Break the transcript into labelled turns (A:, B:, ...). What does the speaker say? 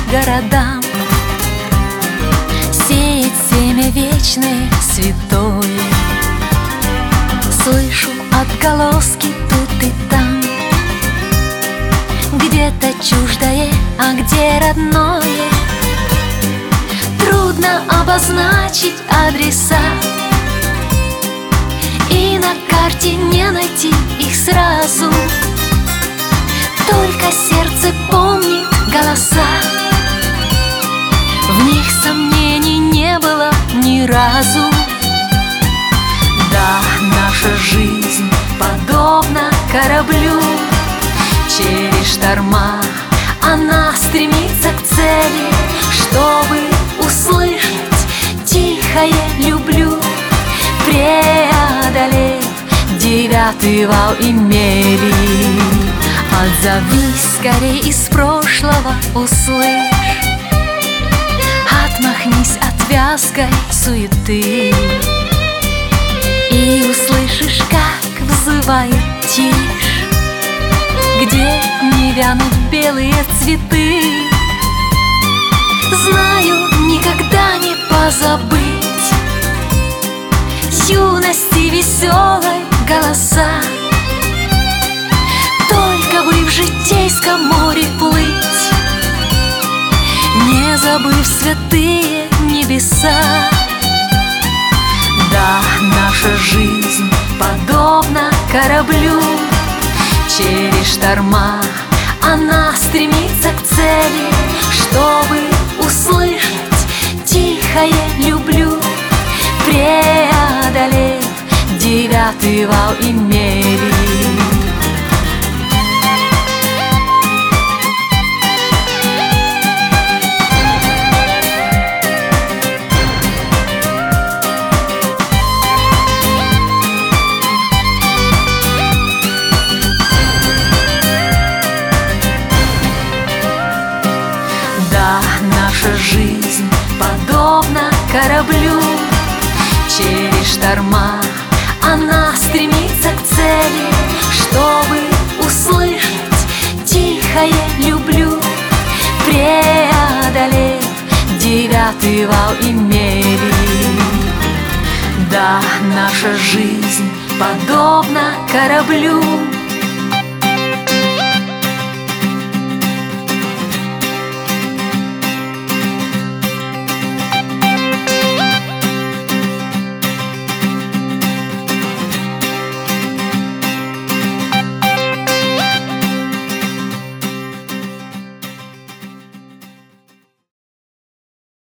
A: городам, сеять семя вечное, святое. Слышу отголоски тут и там, где-то чуждое, а где родное. Трудно обозначить адреса, и на карте не найти их сразу. Только сердце помнит голоса, в них сомнений не было ни разу. Да, наша жизнь подобна кораблю, через шторма она стремится к цели, чтобы услышать тихое «люблю», преодолеть 9-й вал и мели. Отзовись скорей из прошлого, услышь, отмахнись от вязкой суеты, и услышишь, как взывает тишь, где не вянут белые цветы. Знаю, никогда не позабыть юности веселой голоса, только бы в житейском море плыть, не забыв святые небеса. Да, наша жизнь подобна кораблю, через шторма она стремится к цели, чтобы услышать тихое «люблю», преодолеть 9-й вал и мели. Да, наша жизнь подобна кораблю, через шторма она стремится к цели, чтобы услышать тихое «люблю», преодолеть 9-й вал и мели. Да, наша жизнь подобна кораблю,